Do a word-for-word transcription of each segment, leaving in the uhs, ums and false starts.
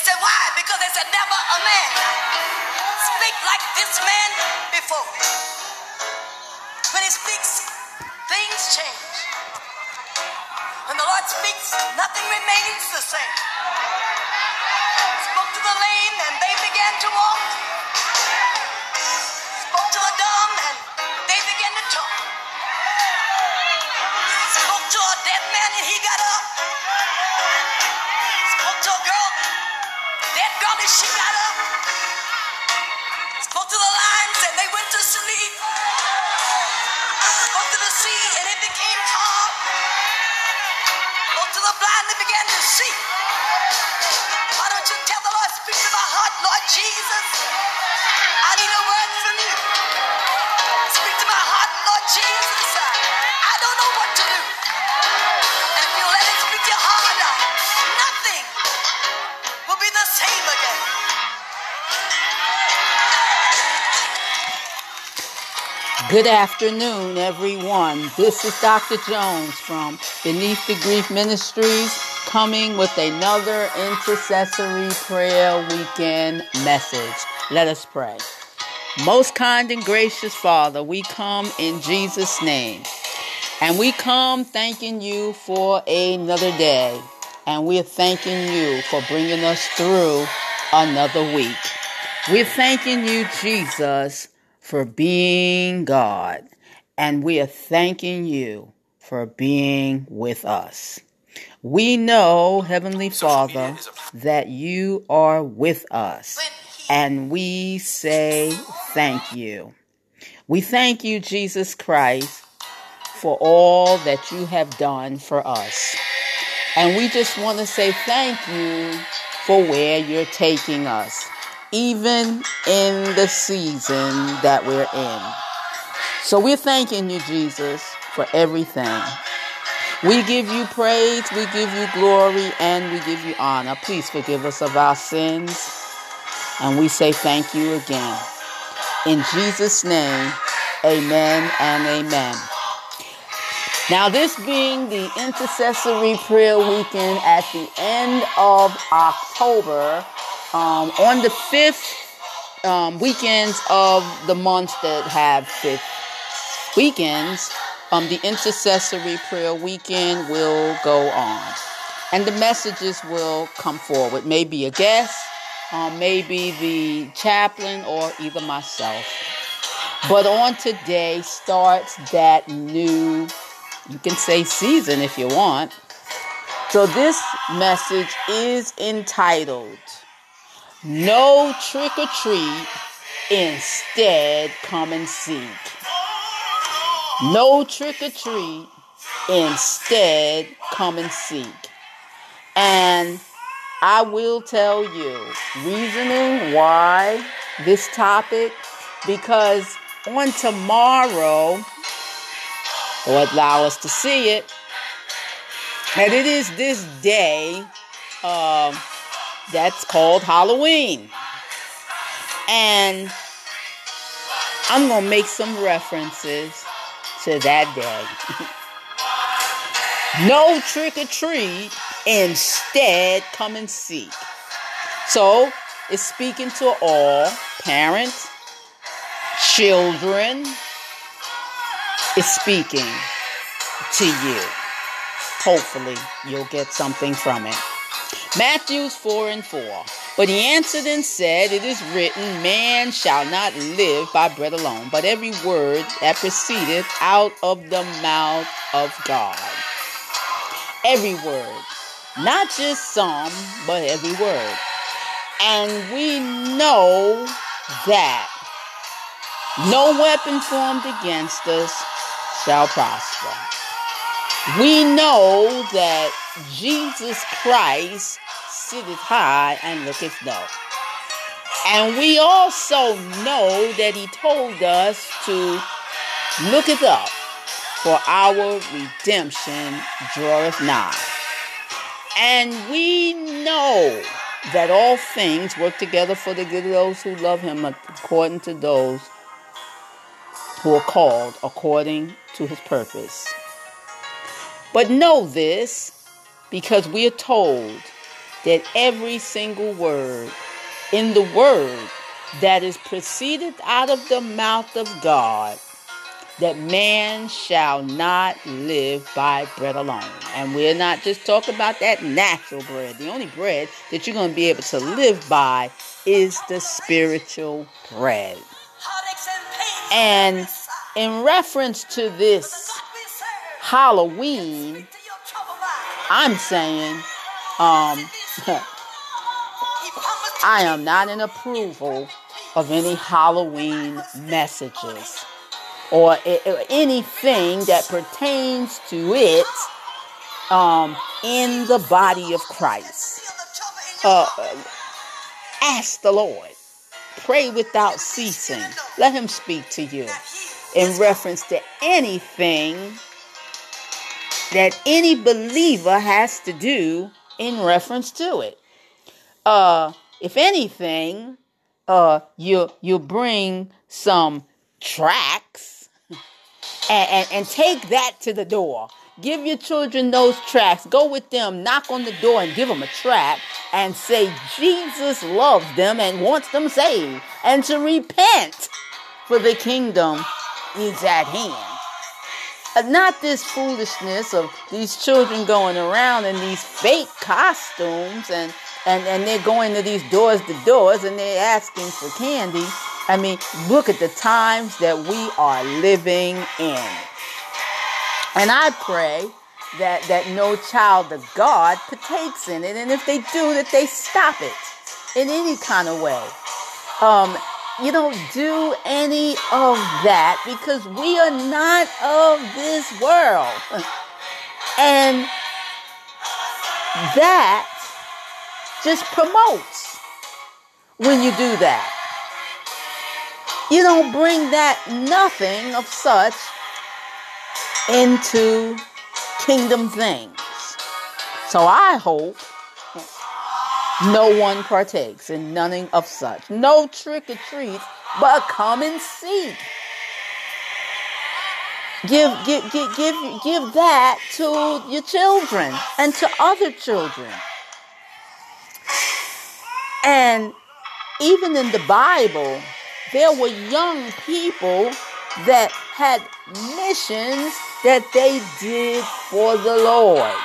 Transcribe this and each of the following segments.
said, why? Because they said, never a man speak like this man before. When he speaks, things change. When the Lord speaks, nothing remains the same. Spoke to the lame and they began to walk. Spoke to the dumb and they began to talk. Spoke to a dead man and he got up. Spoke to a girl, dead girl, and she got up. Spoke to the lions and they went to sleep. Spoke to the sea and it became calm. Spoke to the blind and began to see. Why don't you tell the Lord, speak to my heart, Lord Jesus? I need a word from you. Speak to my heart, Lord Jesus. I don't know what to do. And if you let it speak to your heart, nothing will be the same again. Good afternoon, everyone. This is Doctor Jones from Beneath the Grief Ministries, coming with another intercessory prayer weekend message. Let us pray. Most kind and gracious Father, we come in Jesus' name. And we come thanking you for another day. And we're thanking you for bringing us through another week. We're thanking you, Jesus, for being God. And we are thanking you for being with us. We know, Heavenly Father, that you are with us. And we say thank you. We thank you, Jesus Christ, for all that you have done for us. And we just want to say thank you for where you're taking us, even in the season that we're in. So we're thanking you, Jesus, for everything. We give you praise, we give you glory, and we give you honor. Please forgive us of our sins. And we say thank you again. In Jesus' name, amen and amen. Now, this being the intercessory prayer weekend at the end of October, um, on the fifth um, weekends of the month that have fifth weekends, um, the intercessory prayer weekend will go on. And the messages will come forward. Maybe a guest, um, maybe the chaplain, or either myself. But on today starts that new, you can say season if you want. So this message is entitled, No Trick or Treat, Instead Come and Seek. No trick or treat, instead come and seek. And I will tell you, reasoning why this topic, because on tomorrow, Lord allow us to see it, and it is this day um, that's called Halloween. And I'm going to make some references to that day. No trick or treat, instead come and seek. So it's speaking to all parents, children. It's speaking to you. Hopefully you'll get something from it. Matthew four and four. But he answered and said, It is written, man shall not live by bread alone, but every word that proceedeth out of the mouth of God. Every word. Not just some, but every word. And we know that no weapon formed against us shall prosper. We know that Jesus Christ sitteth high and looketh low. And we also know that he told us to looketh up, for our redemption draweth nigh. And we know that all things work together for the good of those who love him, according to those who are called according to his purpose. But know this, because we are told that every single word in the word that is proceeded out of the mouth of God, that man shall not live by bread alone. And we're not just talking about that natural bread. The only bread that you're going to be able to live by is the spiritual bread. And in reference to this Halloween, I'm saying, um, I am not in approval of any Halloween messages or anything that pertains to it um, in the body of Christ. Uh, ask the Lord. Pray without ceasing. Let him speak to you in reference to anything that any believer has to do in reference to it. Uh, if anything, uh, you you bring some tracts and, and, and take that to the door. Give your children those tracts. Go with them, knock on the door and give them a tract and say Jesus loves them and wants them saved and to repent, for the kingdom is at hand. Uh, not this foolishness of these children going around in these fake costumes and, and, and they're going to these doors to doors and they're asking for candy. I mean, look at the times that we are living in. And I pray that, that no child of God partakes in it. And if they do, that they stop it in any kind of way. Um, you don't do any of that because we are not of this world. And that just promotes when you do that. You don't bring that nothing of such into kingdom things. So I hope no one partakes in none of such. No trick or treats, but come and see. Give, give, give, give, give that to your children and to other children. And even in the Bible, there were young people that had missions that they did for the Lord.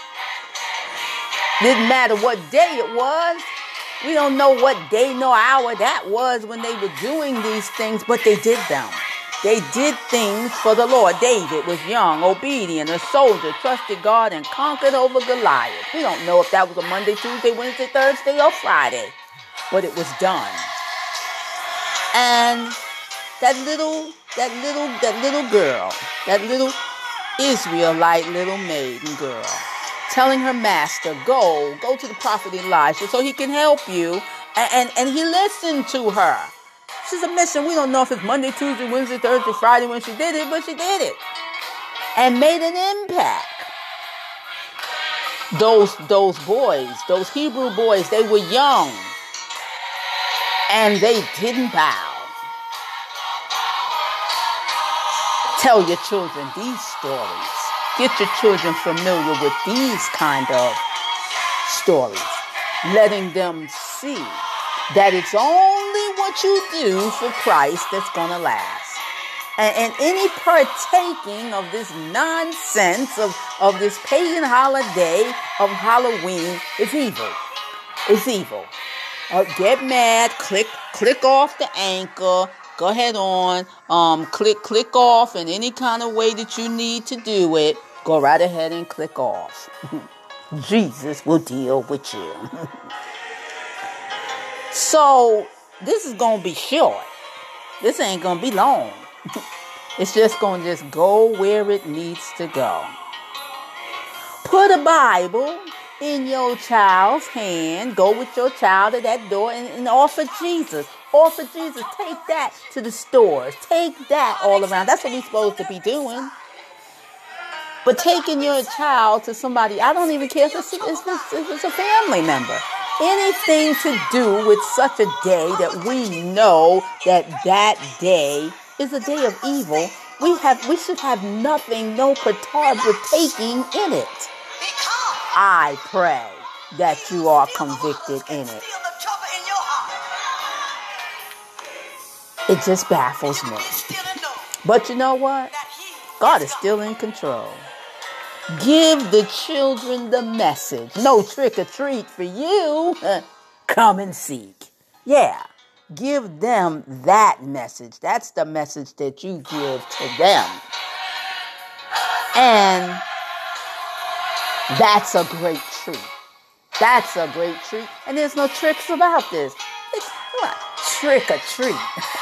Didn't matter what day it was. We don't know what day nor hour that was when they were doing these things, but they did them. They did things for the Lord. David was young, obedient, a soldier, trusted God, and conquered over Goliath. We don't know if that was a Monday, Tuesday, Wednesday, Thursday, or Friday, but it was done. And that little, that little, that little girl, that little Israelite little maiden girl, telling her master, go, go to the prophet Elijah so he can help you. And, and, and he listened to her. She's a mission. We don't know if it's Monday, Tuesday, Wednesday, Thursday, Friday when she did it, but she did it. And made an impact. Those, those boys, those Hebrew boys, they were young. And they didn't bow. Tell your children these stories. Get your children familiar with these kind of stories. Letting them see that it's only what you do for Christ that's going to last. And, and any partaking of this nonsense of, of this pagan holiday of Halloween is evil. It's evil. Uh, get mad, click, click off the anchor. Go ahead on, um, click, click off in any kind of way that you need to do it. Go right ahead and click off. Jesus will deal with you. So, this is going to be short. This ain't going to be long. It's just going to just go where it needs to go. Put a Bible in your child's hand. Go with your child to that door and, and offer Jesus. Offer Jesus. Take that to the stores. Take that all around. That's what we're supposed to be doing. But taking your child to somebody, I don't even care if it's, if it's, if it's a family member. Anything to do with such a day that we know that that day is a day of evil, we have we should have nothing, no partaking in it. I pray that you are convicted in it. It just baffles me. But you know what? God is still in control. Give the children the message. No trick or treat for you. Come and seek. Yeah. Give them that message. That's the message that you give to them. And that's a great treat. That's a great treat. And there's no tricks about this. It's what? Trick or treat.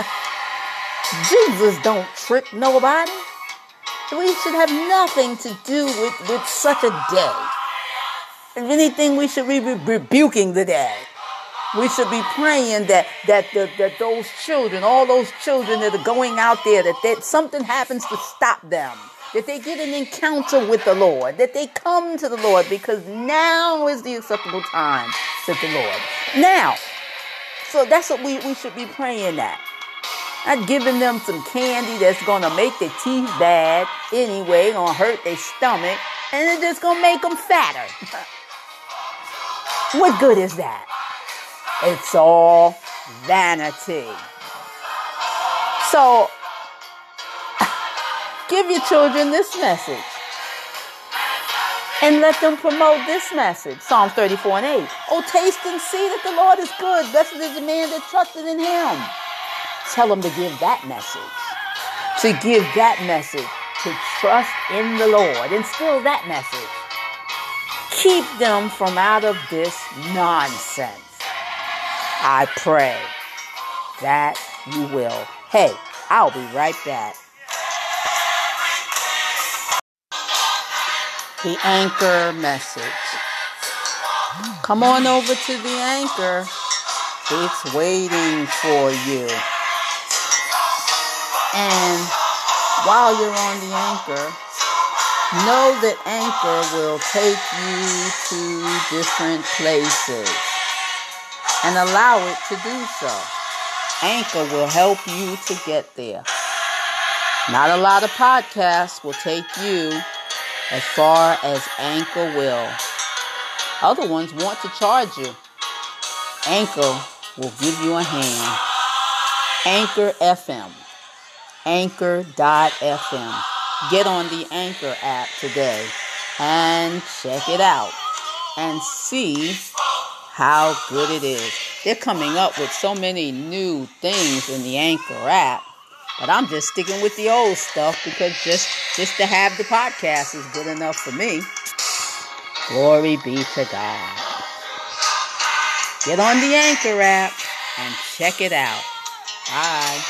Jesus don't trick nobody. We should have nothing to do with, with such a day. If anything, we should be rebuking the day. We should be praying that that, the, that those children, all those children that are going out there, that, that something happens to stop them. That they get an encounter with the Lord. That they come to the Lord, because now is the acceptable time, said the Lord. Now. So that's what we, we should be praying at. Not giving them some candy that's going to make their teeth bad anyway, going to hurt their stomach, and it's just going to make them fatter. What good is that? It's all vanity. So, give your children this message. And let them promote this message. Psalm thirty-four and eight. Oh, taste and see that the Lord is good. Blessed is the man that trusted in him. Tell them to give that message. To give that message. To trust in the Lord. Instill that message. Keep them from out of this nonsense. I pray that you will. Hey, I'll be right back. The anchor message. Come on over to the anchor. It's waiting for you. And while you're on the anchor, know that anchor will take you to different places and allow it to do so. Anchor will help you to get there. Not a lot of podcasts will take you as far as Anchor will. Other ones want to charge you. Anchor will give you a hand. Anchor F M. Anchor dot F M. Get on the Anchor app today and check it out and see how good it is. They're coming up with so many new things in the Anchor app. But I'm just sticking with the old stuff because just, just to have the podcast is good enough for me. Glory be to God. Get on the Anchor app and check it out. Bye.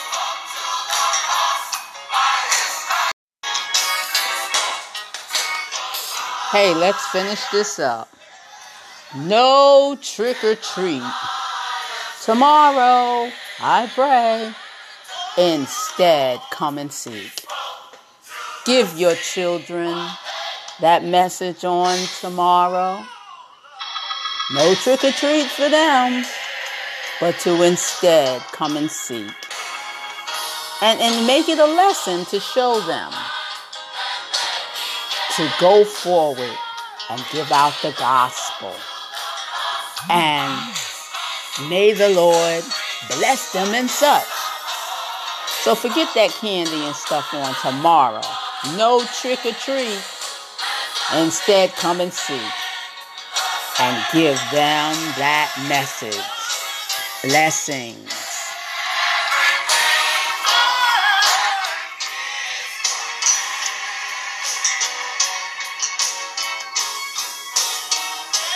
Hey, let's finish this up. No trick or treat. Tomorrow, I pray. Instead, come and seek. Give your children that message on tomorrow. No trick or treat for them, but to instead come and seek. And, and make it a lesson to show them to go forward and give out the gospel. And may the Lord bless them and such. So forget that candy and stuff on tomorrow. No trick or treat. Instead, come and see. And give them that message. Blessings.